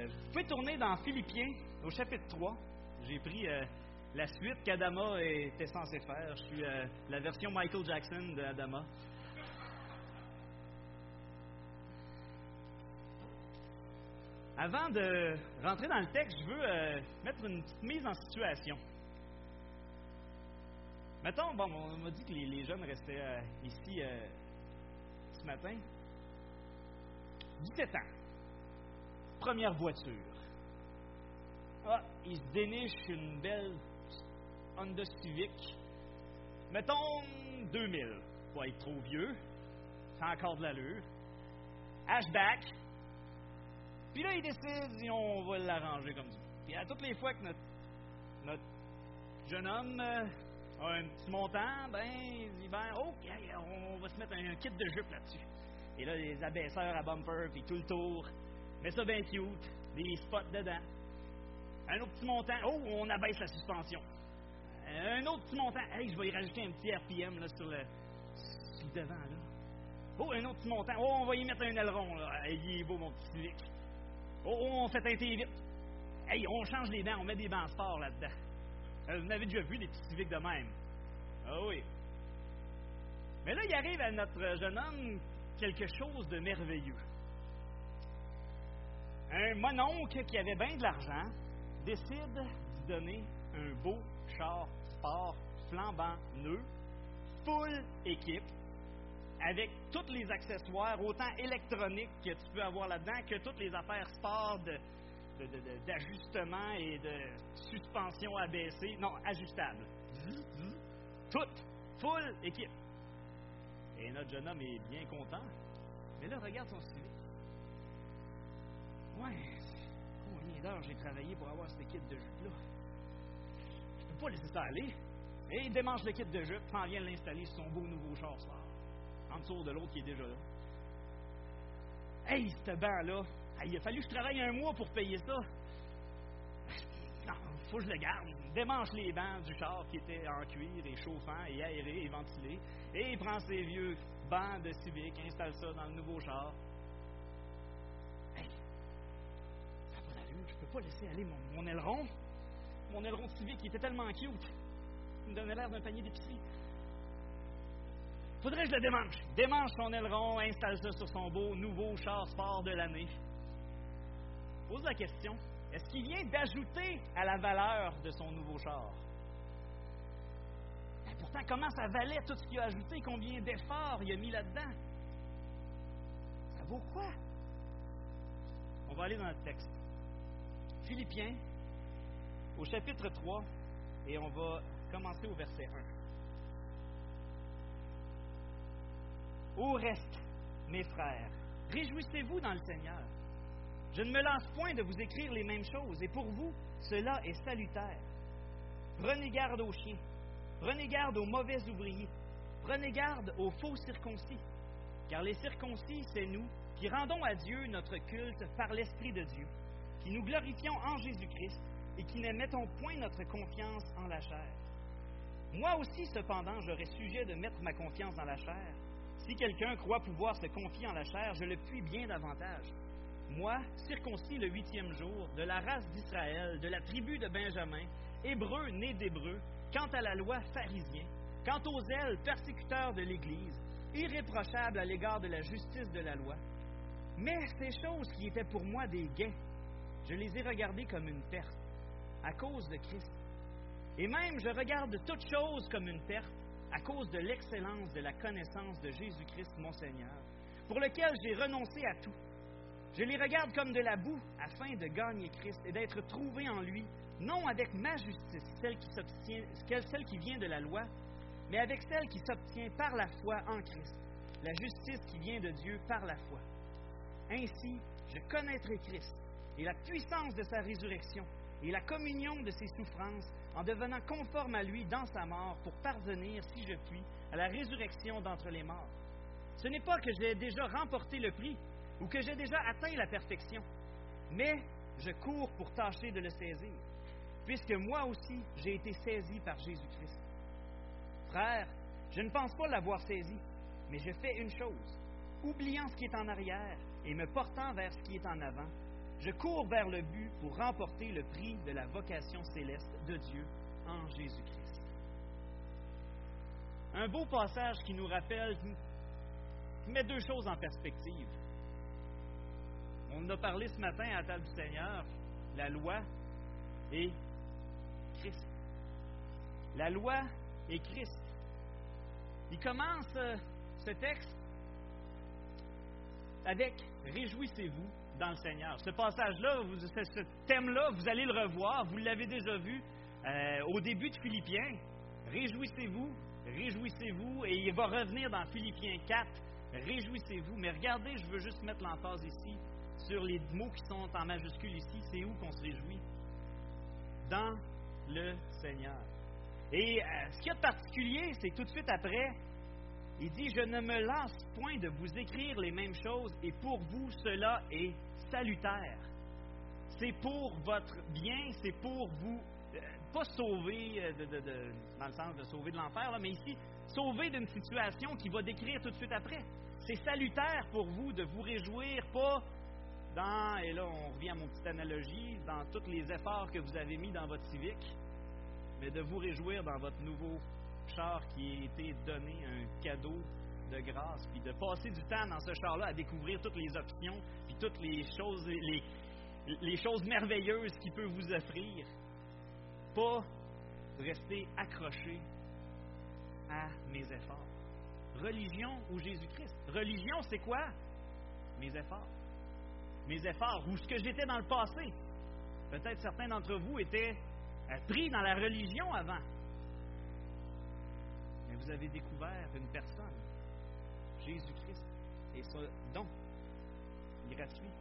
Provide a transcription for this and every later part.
Vous pouvez tourner dans Philippiens, au chapitre 3. J'ai pris la suite qu'Adama était censé faire. Je suis la version Michael Jackson d'Adama. Avant de rentrer dans le texte, je veux mettre une petite mise en situation. Mettons, on m'a dit que les jeunes restaient ici ce matin. 17 ans. Première voiture. Il se déniche une belle Honda Civic. Mettons 2000. Pas être trop vieux. C'est encore de l'allure. Hatchback. Puis là, il décide, on va l'arranger comme ça. Puis à toutes les fois que notre jeune homme a un petit montant, il dit, on va se mettre un kit de jupe là-dessus. Et là, les abaisseurs à bumper, puis tout le tour. Mais ça bien cute, des spots dedans. Un autre petit montant, on abaisse la suspension. Un autre petit montant, je vais y rajouter un petit RPM là, sur le devant. Là. Un autre petit montant, on va y mettre un aileron. Là. Il est beau, mon petit Civic. On fait teinter vite. On change les bancs, on met des bancs sport là-dedans. Vous m'avez déjà vu des petits Civics de même. Ah oui. Mais là, il arrive à notre jeune homme quelque chose de merveilleux. Un mononcle qui avait bien de l'argent décide de donner un beau char sport flambant neuf, full équipe, avec tous les accessoires, autant électroniques que tu peux avoir là-dedans, que toutes les affaires sport d'ajustement et de suspension abaissée. Non, ajustable. Tout. Full équipe. Et notre jeune homme est bien content. Mais là, regarde son Civic. Combien d'heures j'ai travaillé pour avoir ce kit de jupe-là? Je peux pas laisser ça aller. Et il démange le kit de jupe, s'en vient l'installer sur son beau nouveau char sport. En dessous de l'autre qui est déjà là. Ce banc-là, il a fallu que je travaille un mois pour payer ça. Non, faut que je le garde. Il démange les bancs du char qui étaient en cuir et chauffant et aéré et ventilé. Et il prend ses vieux bancs de Civic, installe ça dans le nouveau char. Ça n'a pas d'allure. Je peux pas laisser aller mon aileron. Mon aileron de Civic, il était tellement cute. Il me donnait l'air d'un panier d'épicerie. Faudrait que je le démange. Démange son aileron, installe ça sur son beau nouveau char sport de l'année. Pose la question, est-ce qu'il vient d'ajouter à la valeur de son nouveau char? Pourtant, comment ça valait tout ce qu'il a ajouté? Combien d'efforts il a mis là-dedans? Ça vaut quoi? On va aller dans le texte. Philippiens, au chapitre 3, et on va commencer au verset 1. Au reste, mes frères, réjouissez-vous dans le Seigneur. Je ne me lasse point de vous écrire les mêmes choses, et pour vous, cela est salutaire. Prenez garde aux chiens, prenez garde aux mauvais ouvriers, prenez garde aux faux circoncis, car les circoncis, c'est nous, qui rendons à Dieu notre culte par l'Esprit de Dieu, qui nous glorifions en Jésus-Christ, et qui ne mettons point notre confiance en la chair. Moi aussi, cependant, j'aurais sujet de mettre ma confiance dans la chair. Si quelqu'un croit pouvoir se confier en la chair, je le puis bien davantage. Moi, circoncis le 8e jour, de la race d'Israël, de la tribu de Benjamin, hébreu né d'hébreu, quant à la loi pharisien, quant aux zèles persécuteurs de l'Église, irréprochable à l'égard de la justice de la loi. Mais ces choses qui étaient pour moi des gains, je les ai regardées comme une perte, à cause de Christ. Et même je regarde toutes choses comme une perte, à cause de l'excellence de la connaissance de Jésus-Christ, mon Seigneur, pour lequel j'ai renoncé à tout. Je les regarde comme de la boue, afin de gagner Christ et d'être trouvé en lui, non avec ma justice, celle qui vient de la loi, mais avec celle qui s'obtient par la foi en Christ, la justice qui vient de Dieu par la foi. Ainsi, je connaîtrai Christ et la puissance de sa résurrection, et la communion de ses souffrances, en devenant conforme à lui dans sa mort, pour parvenir, si je puis, à la résurrection d'entre les morts. Ce n'est pas que j'ai déjà remporté le prix, ou que j'ai déjà atteint la perfection, mais je cours pour tâcher de le saisir, puisque moi aussi j'ai été saisi par Jésus-Christ. Frères, je ne pense pas l'avoir saisi, mais je fais une chose, oubliant ce qui est en arrière et me portant vers ce qui est en avant, Je cours vers le but pour remporter le prix de la vocation céleste de Dieu en Jésus-Christ. Un beau passage qui nous rappelle, qui met deux choses en perspective. On en a parlé ce matin à la table du Seigneur, la loi et Christ. La loi et Christ. Il commence ce texte avec « Réjouissez-vous dans le Seigneur ». Ce passage-là, ce thème-là, vous allez le revoir, vous l'avez déjà vu au début de Philippiens. Réjouissez-vous, réjouissez-vous, et il va revenir dans Philippiens 4, réjouissez-vous. Mais regardez, je veux juste mettre l'emphase ici sur les mots qui sont en majuscule ici. C'est où qu'on se réjouit? Dans le Seigneur. Et ce qu'il y a de particulier, c'est tout de suite après, il dit « Je ne me lasse point de vous écrire les mêmes choses, et pour vous, cela est salutaire. » C'est pour votre bien, c'est pour vous, pas sauver, dans le sens de sauver de l'enfer, là, mais ici, sauver d'une situation qu'il va décrire tout de suite après. C'est salutaire pour vous de vous réjouir, pas dans, et là on revient à mon petite analogie, dans tous les efforts que vous avez mis dans votre Civic, mais de vous réjouir dans votre nouveau char qui a été donné un cadeau de grâce, puis de passer du temps dans ce char-là à découvrir toutes les options, puis toutes les choses merveilleuses qu'il peut vous offrir. Pas rester accroché à mes efforts. Religion ou Jésus-Christ? Religion, c'est quoi? Mes efforts. Mes efforts, ou ce que j'étais dans le passé. Peut-être certains d'entre vous étaient pris dans la religion avant. Mais vous avez découvert une personne, Jésus-Christ, et ce don gratuit.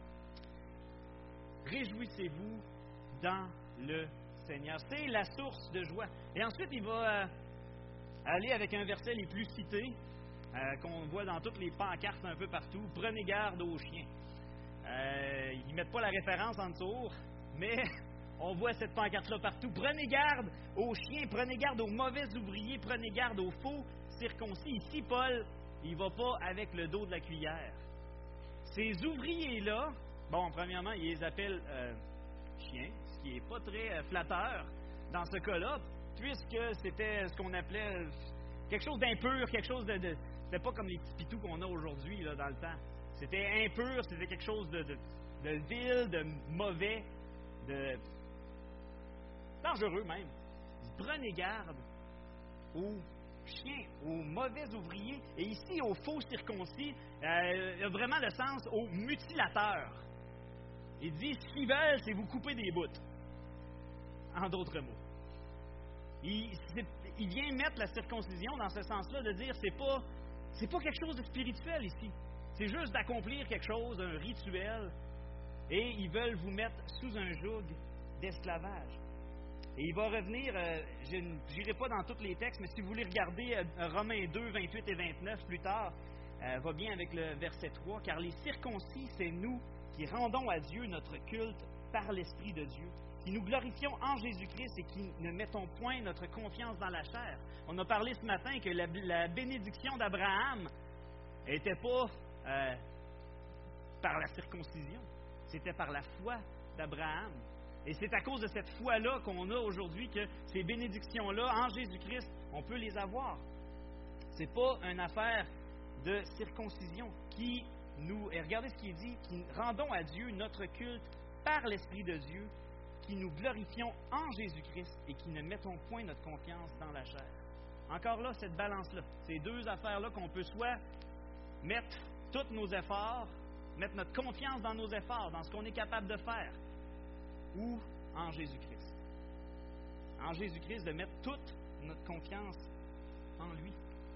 Réjouissez-vous dans le Seigneur. C'est la source de joie. Et ensuite, il va aller avec un verset les plus cités, qu'on voit dans toutes les pancartes un peu partout. Prenez garde aux chiens. Ils ne mettent pas la référence en dessous, mais on voit cette pancarte-là partout. Prenez garde aux chiens, prenez garde aux mauvais ouvriers, prenez garde aux faux circoncis. Ici, Paul, il ne va pas avec le dos de la cuillère. Ces ouvriers-là, bon, premièrement, il les appelle chiens, ce qui n'est pas très flatteur dans ce cas-là, puisque c'était ce qu'on appelait quelque chose d'impur, quelque chose de c'était pas comme les petits pitous qu'on a aujourd'hui, là, dans le temps. C'était impur, c'était quelque chose de vil, de mauvais, de dangereux même. Prenez garde aux chiens, aux mauvais ouvriers, et ici, aux faux circoncis, il y a vraiment le sens aux mutilateurs. Il dit, ce qu'ils veulent, c'est vous couper des bouts. En d'autres mots. Il vient mettre la circoncision dans ce sens-là, de dire, c'est pas quelque chose de spirituel ici. C'est juste d'accomplir quelque chose, un rituel, et ils veulent vous mettre sous un joug d'esclavage. Et il va revenir, je n'irai pas dans tous les textes, mais si vous voulez regarder Romains 2, 28 et 29 plus tard, va bien avec le verset 3, « Car les circoncis, c'est nous qui rendons à Dieu notre culte par l'Esprit de Dieu, qui nous glorifions en Jésus-Christ et qui ne mettons point notre confiance dans la chair. » On a parlé ce matin que la bénédiction d'Abraham n'était pas par la circoncision, c'était par la foi d'Abraham. Et c'est à cause de cette foi-là qu'on a aujourd'hui que ces bénédictions-là, en Jésus-Christ, on peut les avoir. Ce n'est pas une affaire de circoncision qui nous... Et regardez ce qu'il est dit, qui rendons à Dieu notre culte par l'Esprit de Dieu, qui nous glorifions en Jésus-Christ et qui ne mettons point notre confiance dans la chair. Encore là, cette balance-là, ces deux affaires-là qu'on peut soit mettre tous nos efforts, mettre notre confiance dans nos efforts, dans ce qu'on est capable de faire, ou en Jésus-Christ. En Jésus-Christ, de mettre toute notre confiance en lui.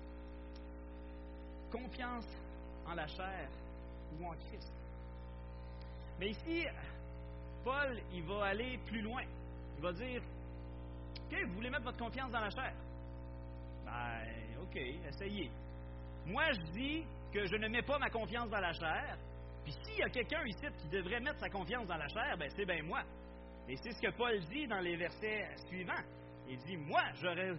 Confiance en la chair ou en Christ. Mais ici, Paul, il va aller plus loin. Il va dire, « OK, vous voulez mettre votre confiance dans la chair? Ben, OK, essayez. Moi, je dis que je ne mets pas ma confiance dans la chair, puis s'il y a quelqu'un ici qui devrait mettre sa confiance dans la chair, ben c'est bien moi. Et c'est ce que Paul dit dans les versets suivants. Il dit, moi, j'aurais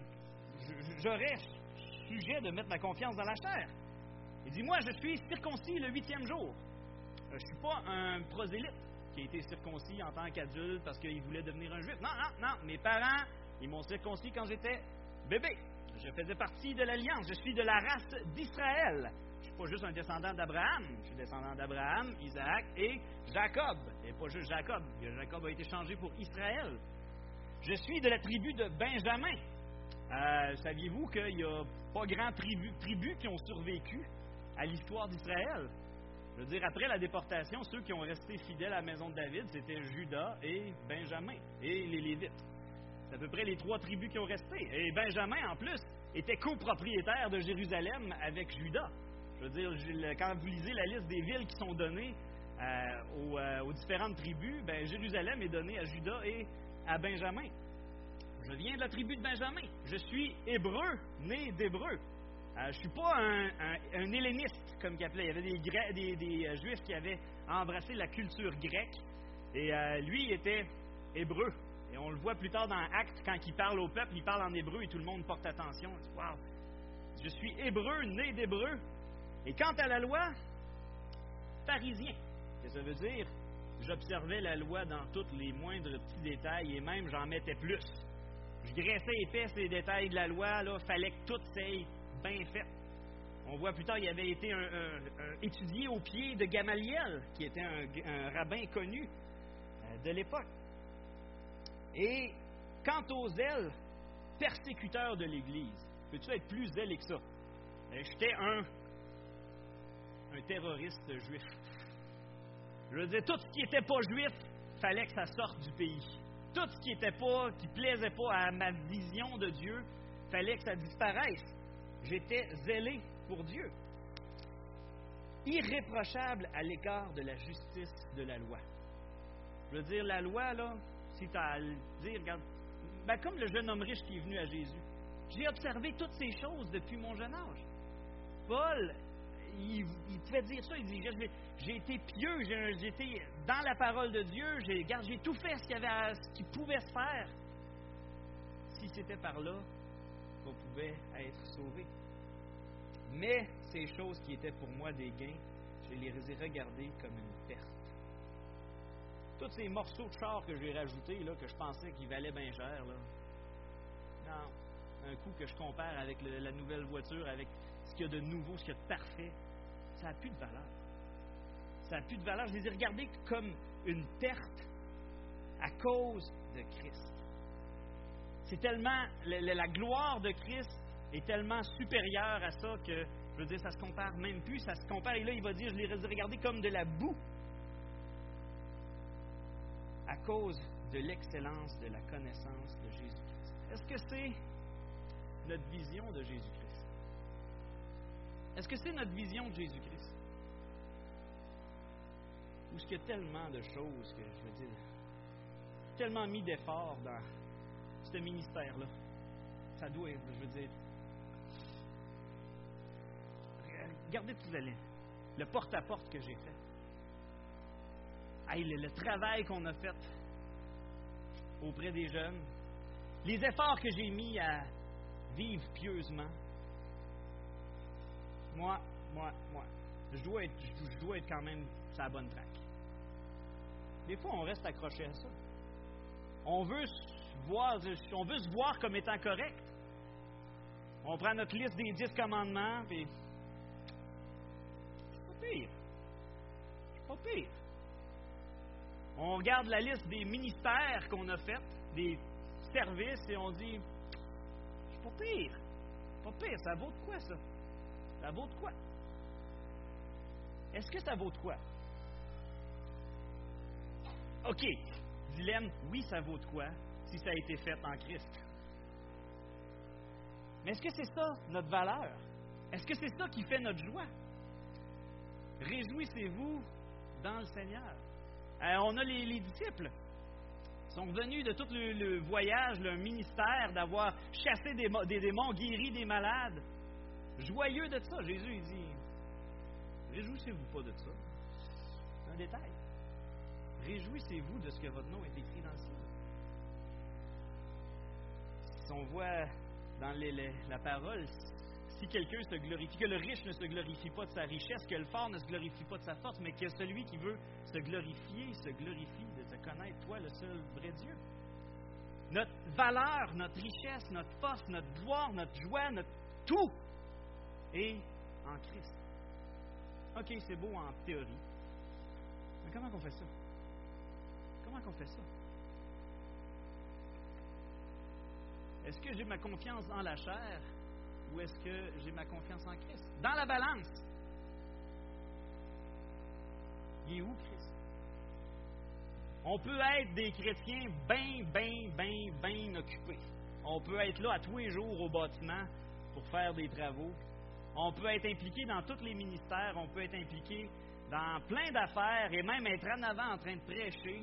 sujet de mettre ma confiance dans la chair. Il dit, moi, je suis circoncis le 8e jour. Je ne suis pas un prosélyte qui a été circoncis en tant qu'adulte parce qu'il voulait devenir un juif. Non, non, non. Mes parents, ils m'ont circoncis quand j'étais bébé. Je faisais partie de l'Alliance. Je suis de la race d'Israël. Je ne suis pas juste un descendant d'Abraham. Je suis descendant d'Abraham, Isaac et Jacob. Et pas juste Jacob. Jacob a été changé pour Israël. Je suis de la tribu de Benjamin. Saviez-vous qu'il n'y a pas grand tribus qui ont survécu à l'histoire d'Israël? Je veux dire, après la déportation, ceux qui ont resté fidèles à la maison de David, c'était Juda et Benjamin et les Lévites. C'est à peu près les 3 tribus qui ont resté. Et Benjamin, en plus, était copropriétaire de Jérusalem avec Juda. Je veux dire, quand vous lisez la liste des villes qui sont données aux différentes tribus, Jérusalem est donnée à Juda et à Benjamin. Je viens de la tribu de Benjamin. Je suis hébreu, né d'hébreu. Je ne suis pas un helléniste, comme il appelait. Il y avait des Juifs qui avaient embrassé la culture grecque. Et lui, il était hébreu. Et on le voit plus tard dans Actes, quand il parle au peuple, il parle en hébreu et tout le monde porte attention. On dit, wow, je suis hébreu, né d'hébreu. Et quant à la loi, pharisien. Qu'est-ce que ça veut dire? J'observais la loi dans tous les moindres petits détails et même j'en mettais plus. Je graissais épais ces détails de la loi, là, fallait que tout soit bien fait. On voit plus tard, il avait été étudié au pied de Gamaliel, qui était un rabbin connu de l'époque. Et quant aux zèles, persécuteur de l'Église, peux-tu être plus zélé que ça? J'étais un terroriste juif. Je veux dire, tout ce qui n'était pas juif, fallait que ça sorte du pays. Tout ce qui qui plaisait pas à ma vision de Dieu, fallait que ça disparaisse. J'étais zélé pour Dieu. Irréprochable à l'égard de la justice de la loi. Je veux dire, la loi, là, si tu as à le dire, regarde, comme le jeune homme riche qui est venu à Jésus. J'ai observé toutes ces choses depuis mon jeune âge. Paul, il pouvait dire ça, il dit, j'ai été pieux, j'ai été dans la parole de Dieu, j'ai tout fait ce qui pouvait se faire. Si c'était par là qu'on pouvait être sauvé. Mais ces choses qui étaient pour moi des gains, je les ai regardées comme une perte. Tous ces morceaux de char que j'ai rajoutés, là, que je pensais qu'ils valaient bien cher, là. Non, un coup que je compare avec la nouvelle voiture, avec ce qu'il y a de nouveau, ce qu'il y a de parfait, ça n'a plus de valeur. Ça n'a plus de valeur. Je les ai regardés comme une perte à cause de Christ. C'est tellement, la gloire de Christ est tellement supérieure à ça que, je veux dire, ça se compare même plus. Ça se compare, et là, il va dire, je les ai regardés comme de la boue à cause de l'excellence de la connaissance de Jésus-Christ. Est-ce que c'est notre vision de Jésus-Christ? Est-ce que c'est notre vision de Jésus-Christ? Ou est-ce qu'il y a tellement de choses que, je veux dire, tellement mis d'efforts dans ce ministère-là? Ça doit être, je veux dire, regardez tout le porte-à-porte que j'ai fait. Hey, le travail qu'on a fait auprès des jeunes, les efforts que j'ai mis à vivre pieusement. Moi, je dois être quand même sur la bonne traque. Des fois, on reste accroché à ça. On veut se voir comme étant correct. On prend notre liste des 10 commandements, puis c'est pas pire. On regarde la liste des ministères qu'on a fait, des services, et on dit, c'est pas pire. Pas pire, ça vaut de quoi, ça? Ça vaut de quoi? Est-ce que ça vaut de quoi? OK, dilemme, oui, ça vaut de quoi, si ça a été fait en Christ. Mais est-ce que c'est ça, notre valeur? Est-ce que c'est ça qui fait notre joie? Réjouissez-vous dans le Seigneur. On a les disciples. Ils sont revenus de tout le voyage, le ministère, d'avoir chassé des démons, guéri des malades. Joyeux de ça. Jésus, il dit, réjouissez-vous pas de ça. C'est un détail. Réjouissez-vous de ce que votre nom est écrit dans le ciel. Si on voit dans la parole, si quelqu'un se glorifie, que le riche ne se glorifie pas de sa richesse, que le fort ne se glorifie pas de sa force, mais que celui qui veut se glorifie de te connaître, toi, le seul vrai Dieu. Notre valeur, notre richesse, notre force, notre gloire, notre joie, notre tout est en Christ. OK, c'est beau en théorie. Mais comment on fait ça? Comment on fait ça? Est-ce que j'ai ma confiance dans la chair ou est-ce que j'ai ma confiance en Christ? Dans la balance. Il est où Christ? On peut être des chrétiens bien occupés. On peut être là à tous les jours au bâtiment pour faire des travaux. On peut être impliqué dans tous les ministères. On peut être impliqué dans plein d'affaires et même être en avant en train de prêcher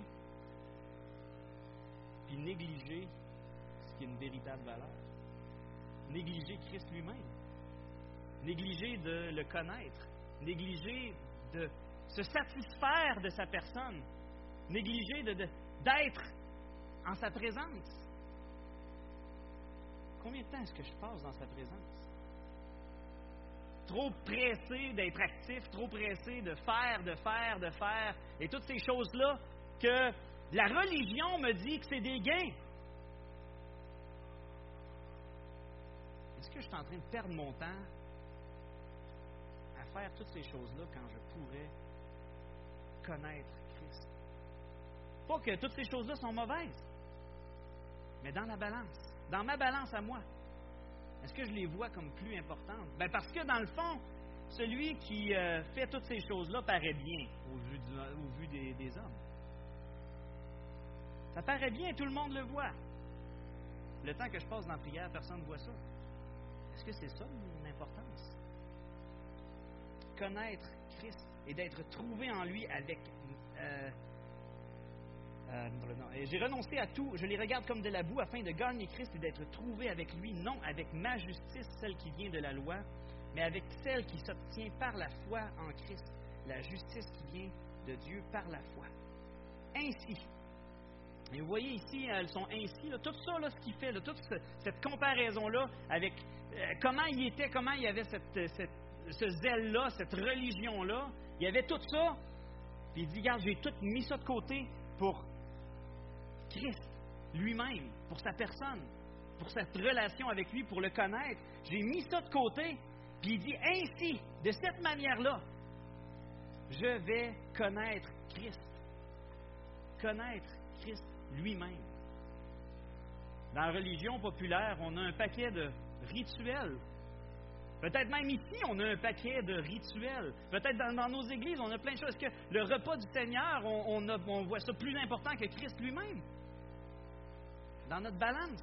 puis négliger ce qui est une véritable valeur. Négliger Christ lui-même. Négliger de le connaître. Négliger de se satisfaire de sa personne. Négliger d'être en sa présence. Combien de temps est-ce que je passe dans sa présence? Trop pressé d'être actif, trop pressé de faire, et toutes ces choses-là que la religion me dit que c'est des gains. Est-ce que je suis en train de perdre mon temps à faire toutes ces choses-là quand je pourrais connaître Christ? Pas que toutes ces choses-là sont mauvaises, mais dans la balance, dans ma balance à moi, est-ce que je les vois comme plus importantes? Bien, parce que dans le fond, celui qui fait toutes ces choses-là paraît bien au vu des hommes. Ça paraît bien, tout le monde le voit. Le temps que je passe dans la prière, personne ne voit ça. Est-ce que c'est ça mon importance? Connaître Christ et d'être trouvé en lui avec... j'ai renoncé à tout, je les regarde comme de la boue afin de gagner Christ et d'être trouvé avec lui, non avec ma justice, celle qui vient de la loi, mais avec celle qui s'obtient par la foi en Christ, la justice qui vient de Dieu par la foi. Ainsi, et vous voyez ici, elles sont ainsi, là, tout ça, là, ce qu'il fait, là, toute cette comparaison-là avec comment il était, comment il y avait ce zèle-là, cette religion-là, il y avait tout ça, puis il dit, regarde, j'ai tout mis ça de côté pour Christ lui-même, pour sa personne, pour cette relation avec lui, pour le connaître. J'ai mis ça de côté, puis il dit, ainsi, de cette manière-là, je vais connaître Christ. Connaître Christ lui-même. Dans la religion populaire, on a un paquet de rituels. Peut-être même ici, on a un paquet de rituels. Peut-être dans nos églises, on a plein de choses. Est-ce que le repas du Seigneur, on voit ça plus important que Christ lui-même? Dans notre balance.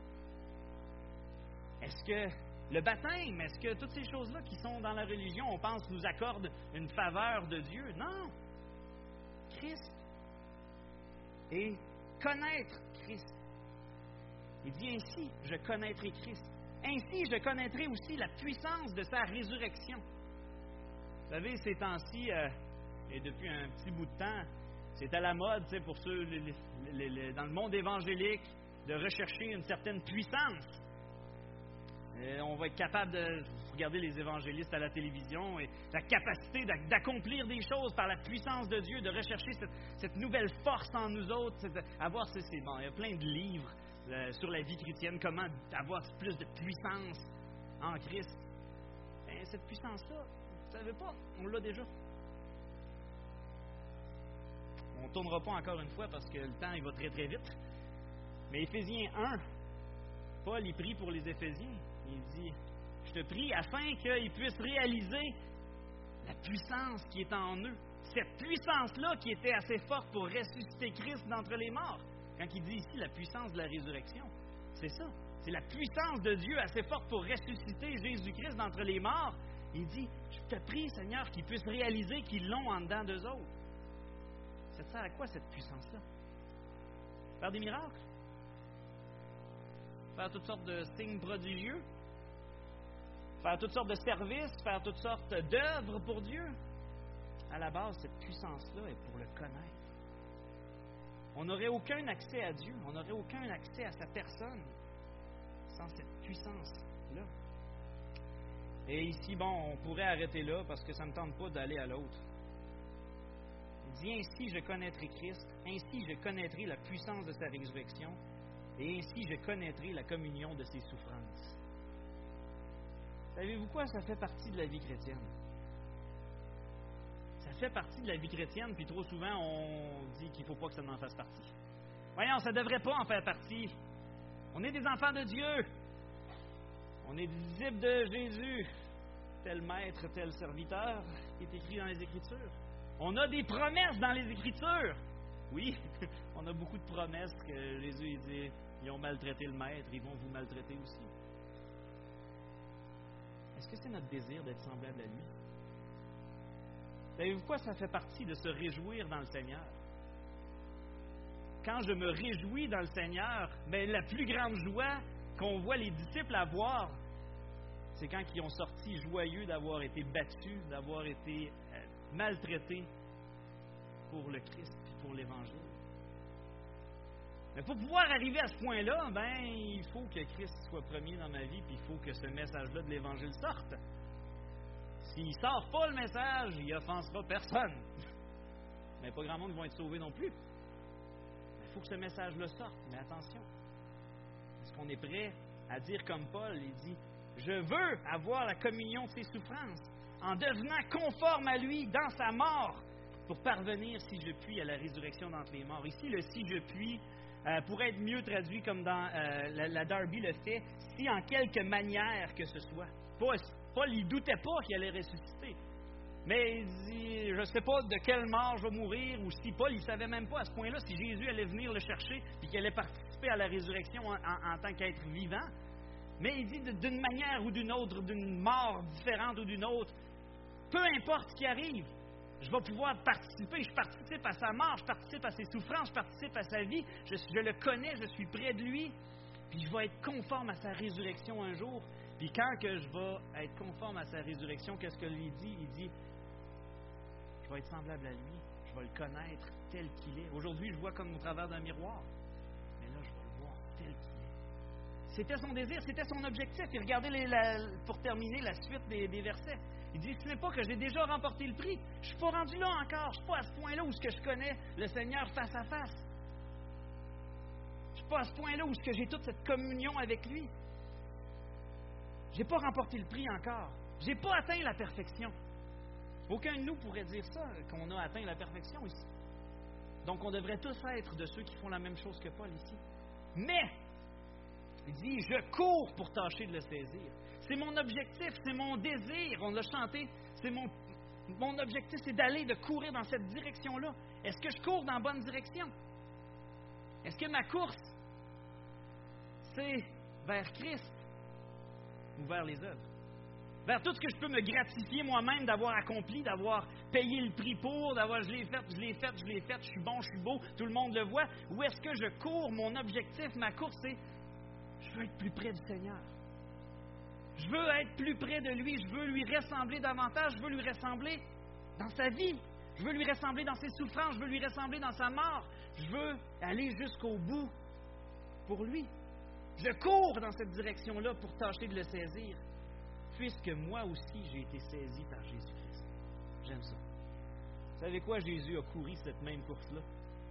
Est-ce que le baptême, est-ce que toutes ces choses-là qui sont dans la religion, on pense nous accordent une faveur de Dieu? Non. Christ. Et connaître Christ. Il dit ainsi, je connaîtrai Christ. Ainsi, je connaîtrai aussi la puissance de sa résurrection. Vous savez, ces temps-ci, et depuis un petit bout de temps, c'est à la mode, pour ceux dans le monde évangélique, de rechercher une certaine puissance. On va être capable de regarder les évangélistes à la télévision et la capacité d'accomplir des choses par la puissance de Dieu, de rechercher cette nouvelle force en nous autres. Bon, il y a plein de livres sur la vie chrétienne, comment avoir plus de puissance en Christ. Et cette puissance-là, vous ne savez pas, on l'a déjà. On ne tournera pas encore une fois parce que le temps il va très très vite. Mais Éphésiens 1, Paul il prie pour les Éphésiens. Il dit, je te prie afin qu'ils puissent réaliser la puissance qui est en eux. Cette puissance-là qui était assez forte pour ressusciter Christ d'entre les morts. Quand il dit ici la puissance de la résurrection, c'est ça. C'est la puissance de Dieu assez forte pour ressusciter Jésus-Christ d'entre les morts. Il dit, je te prie, Seigneur, qu'ils puissent réaliser qu'ils l'ont en dedans d'eux autres. Ça sert à quoi cette puissance-là? Faire des miracles? Faire toutes sortes de signes prodigieux? Faire toutes sortes de services? Faire toutes sortes d'œuvres pour Dieu? À la base, cette puissance-là est pour le connaître. On n'aurait aucun accès à Dieu, on n'aurait aucun accès à sa personne sans cette puissance-là. Et ici, on pourrait arrêter là parce que ça ne me tente pas d'aller à l'autre. Il dit, ainsi je connaîtrai Christ, ainsi je connaîtrai la puissance de sa résurrection, et ainsi je connaîtrai la communion de ses souffrances. Savez-vous quoi? Ça fait partie de la vie chrétienne. Ça fait partie de la vie chrétienne, puis trop souvent, on dit qu'il ne faut pas que ça en fasse partie. Voyons, ça ne devrait pas en faire partie. On est des enfants de Dieu. On est disciples de Jésus. Tel maître, tel serviteur, qui est écrit dans les Écritures. On a des promesses dans les Écritures. Oui, on a beaucoup de promesses que Jésus dit, ils ont maltraité le maître, ils vont vous maltraiter aussi. Est-ce que c'est notre désir d'être semblable à lui? Savez-vous quoi? Ça fait partie de se réjouir dans le Seigneur. Quand je me réjouis dans le Seigneur, la plus grande joie qu'on voit les disciples avoir, c'est quand ils ont sorti joyeux d'avoir été battus, d'avoir été maltraités pour le Christ et pour l'Évangile. Mais pour pouvoir arriver à ce point-là, il faut que Christ soit premier dans ma vie, puis il faut que ce message-là de l'Évangile sorte. S'il ne sort pas le message, il offensera personne. Mais pas grand monde vont être sauvés non plus. Il faut que ce message-là sorte. Mais attention, est-ce qu'on est prêt à dire comme Paul, il dit, je veux avoir la communion de ses souffrances, en devenant conforme à lui dans sa mort, pour parvenir, si je puis, à la résurrection d'entre les morts. Ici, le « si je puis » pourrait être mieux traduit comme dans la Darby le fait, si en quelque manière que ce soit. Paul, il ne doutait pas qu'il allait ressusciter. Mais il dit, je ne sais pas de quelle mort je vais mourir, ou si Paul, il ne savait même pas à ce point-là si Jésus allait venir le chercher, puis qu'il allait participer à la résurrection en tant qu'être vivant. Mais il dit d'une manière ou d'une autre, d'une mort différente ou d'une autre, peu importe ce qui arrive, je vais pouvoir participer. Je participe à sa mort, je participe à ses souffrances, je participe à sa vie. Je le connais, je suis près de lui. Puis je vais être conforme à sa résurrection un jour. Puis quand que je vais être conforme à sa résurrection, qu'est-ce que lui dit? Il dit, je vais être semblable à lui. Je vais le connaître tel qu'il est. Aujourd'hui, je vois comme au travers d'un miroir. Mais là, je vais le voir tel qu'il est. C'était son désir, c'était son objectif. Et regardez, pour terminer, la suite des versets. Il dit, ce n'est pas que j'ai déjà remporté le prix. Je ne suis pas rendu là encore. Je ne suis pas à ce point-là où je connais le Seigneur face à face. Je ne suis pas à ce point-là où j'ai toute cette communion avec lui. Je n'ai pas remporté le prix encore. Je n'ai pas atteint la perfection. Aucun de nous pourrait dire ça, qu'on a atteint la perfection ici. Donc, on devrait tous être de ceux qui font la même chose que Paul ici. Mais, il dit, je cours pour tâcher de le saisir. C'est mon objectif, c'est mon désir. On l'a chanté. C'est mon objectif, c'est de courir dans cette direction-là. Est-ce que je cours dans la bonne direction? Est-ce que ma course, c'est vers Christ ou vers les œuvres? Vers tout ce que je peux me gratifier moi-même d'avoir accompli, d'avoir payé le prix pour, d'avoir je l'ai fait, je suis bon, je suis beau, tout le monde le voit. Ou est-ce que je cours, mon objectif, ma course, c'est je veux être plus près du Seigneur. Je veux être plus près de lui, je veux lui ressembler davantage, je veux lui ressembler dans sa vie, je veux lui ressembler dans ses souffrances, je veux lui ressembler dans sa mort, je veux aller jusqu'au bout pour lui. Je cours dans cette direction-là pour tâcher de le saisir, puisque moi aussi j'ai été saisi par Jésus-Christ. J'aime ça. Vous savez quoi? Jésus a couru cette même course-là.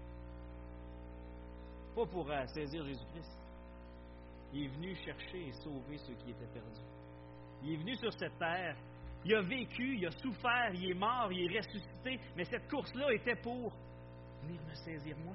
Pas pour saisir Jésus-Christ. Il est venu chercher et sauver ceux qui étaient perdus. Il est venu sur cette terre, il a vécu, il a souffert, il est mort, il est ressuscité, mais cette course-là était pour venir me saisir moi.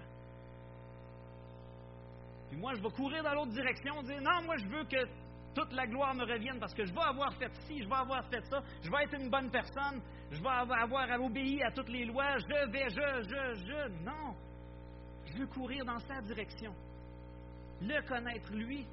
Puis moi, je vais courir dans l'autre direction, dire non, moi je veux que toute la gloire me revienne parce que je vais avoir fait ci, je vais avoir fait ça, je vais être une bonne personne, je vais avoir obéi à toutes les lois, non. Je veux courir dans sa direction. Le connaître, lui,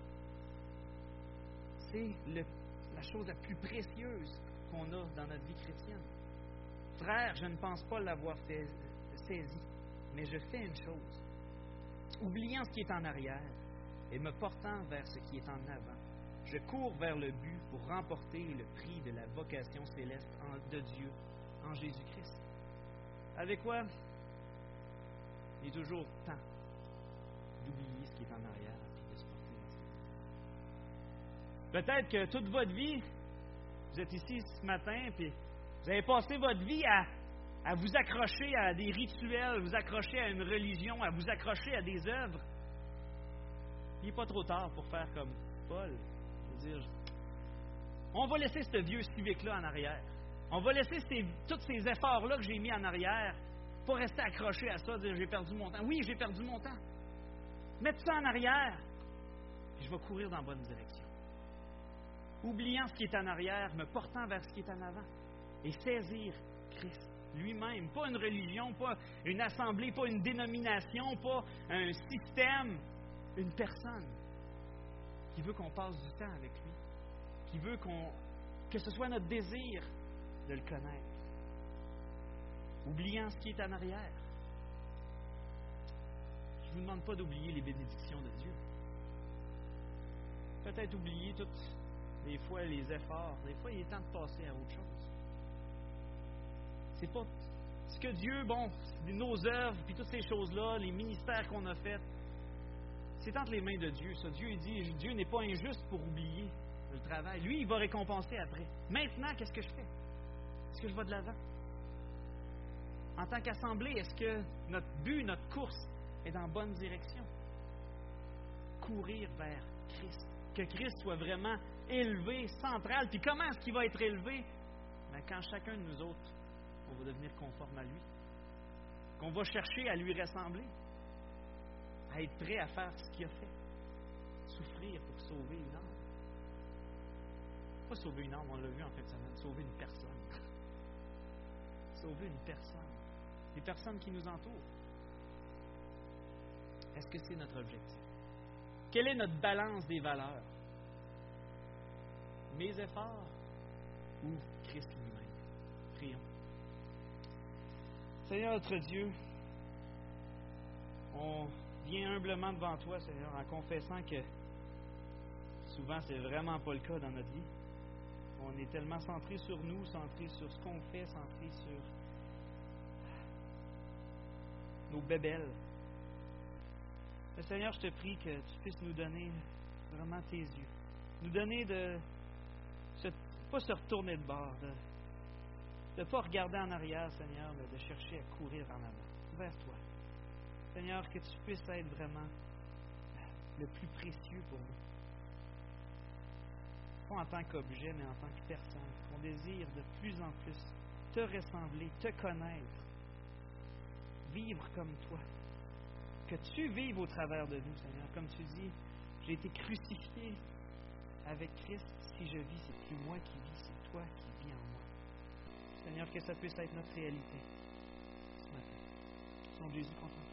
c'est la chose la plus précieuse qu'on a dans notre vie chrétienne. Frère, je ne pense pas l'avoir saisi, mais je fais une chose. Oubliant ce qui est en arrière et me portant vers ce qui est en avant, je cours vers le but pour remporter le prix de la vocation céleste de Dieu en Jésus-Christ. Avec quoi? Il est toujours temps d'oublier ce qui est en arrière et de se porter vers ce qui est en avant. Peut-être que toute votre vie, Vous êtes ici ce matin, puis vous avez passé votre vie à vous accrocher à des rituels, à vous accrocher à une religion, à vous accrocher à des œuvres. Il n'est pas trop tard pour faire comme Paul. Je veux dire, on va laisser ce vieux civique-là en arrière. On va laisser tous ces efforts-là que j'ai mis en arrière, pas rester accroché à ça, dire j'ai perdu mon temps. Oui, j'ai perdu mon temps. Mettre ça en arrière, puis je vais courir dans la bonne direction. Oubliant ce qui est en arrière, me portant vers ce qui est en avant. Et saisir Christ lui-même. Pas une religion, pas une assemblée, pas une dénomination, pas un système. Une personne qui veut qu'on passe du temps avec lui. Qui veut que ce soit notre désir de le connaître. Oubliant ce qui est en arrière. Je ne vous demande pas d'oublier les bénédictions de Dieu. Peut-être oublier toutes des fois les efforts. Des fois, il est temps de passer à autre chose. C'est pas ce que Dieu, nos œuvres, puis toutes ces choses-là, les ministères qu'on a faits, c'est entre les mains de Dieu. Ça, Dieu dit, Dieu n'est pas injuste pour oublier le travail. Lui, il va récompenser après. Maintenant, qu'est-ce que je fais? Est-ce que je vais de l'avant? En tant qu'assemblée, est-ce que notre but, notre course est dans la bonne direction? Courir vers Christ. Que Christ soit vraiment élevé, central. Puis comment est-ce qu'il va être élevé? Bien, quand chacun de nous autres, on va devenir conforme à lui. Qu'on va chercher à lui ressembler. À être prêt à faire ce qu'il a fait. Souffrir pour sauver une âme. Pas sauver une âme, on l'a vu en fin de semaine. Sauver une personne. Sauver une personne. Les personnes qui nous entourent. Est-ce que c'est notre objectif? Quelle est notre balance des valeurs? Mes efforts ou Christ lui-même? Prions. Seigneur notre Dieu, on vient humblement devant toi, Seigneur, en confessant que souvent c'est vraiment pas le cas dans notre vie. On est tellement centré sur nous, centré sur ce qu'on fait, centré sur nos bébelles. Mais Seigneur, je te prie que tu puisses nous donner vraiment tes yeux. Nous donner de pas se retourner de bord, de ne pas regarder en arrière, Seigneur, mais de chercher à courir en avant, vers toi. Seigneur, que tu puisses être vraiment le plus précieux pour nous. Pas en tant qu'objet, mais en tant que personne. Qu'on désire de plus en plus te ressembler, te connaître, vivre comme toi. Que tu vives au travers de nous, Seigneur. Comme tu dis, j'ai été crucifié avec Christ. Si je vis, c'est plus moi qui vis, c'est toi qui vis en moi. Seigneur, que ça puisse être notre réalité ce matin. Au nom de Jésus, content.